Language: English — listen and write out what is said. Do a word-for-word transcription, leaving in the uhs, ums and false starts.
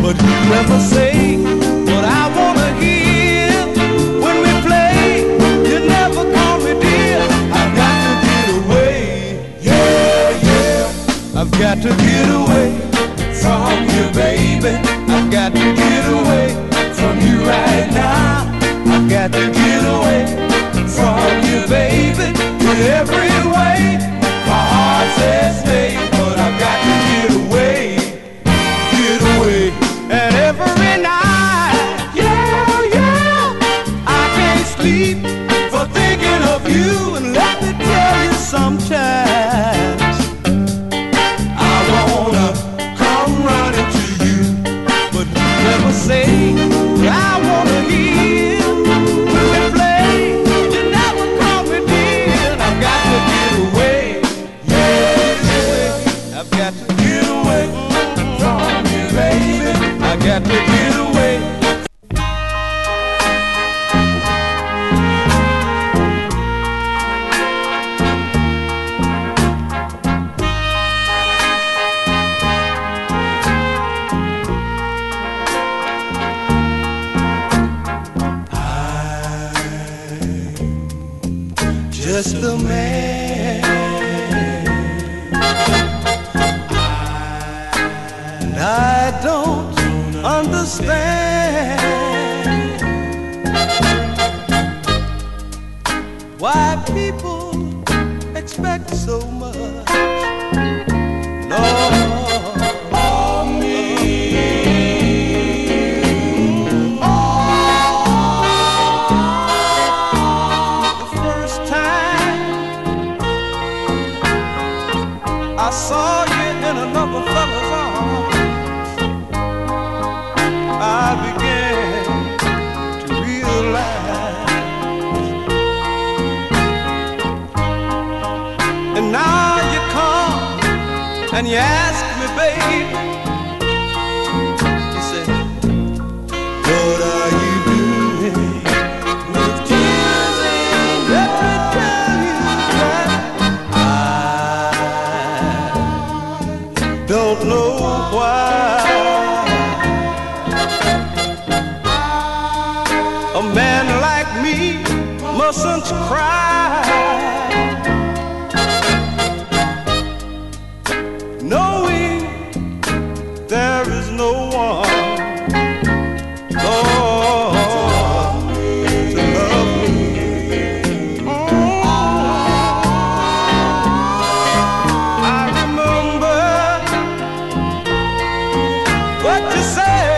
but you never say what I wanna hear. When we play, you never call me dear. I've got to get away, yeah, yeah. I've got to get away from you, baby. I've got to get away from you right now. I've got to get away from you, baby, in every way. My heart says stay, but I've got to get away, get away. And every night, yeah, yeah, I can't sleep for thinking of you. And let me tell you sometimes I wanna come running to you, but you never say what I wanna hear. When we play, you never call me dear. And I've got to get away, yeah, yeah. I've got to get away from you, baby. I got to get away. Just a man, and I don't understand why people expect so much, Lord, of me. The first time I saw you in another fella's arms, I began to realize. And now you come and you ask me, baby, you say, what are you doing with tears in? Let me tell you that I don't know why a man like me mustn't cry, knowing there is no one, Lord, to love me. I remember what you said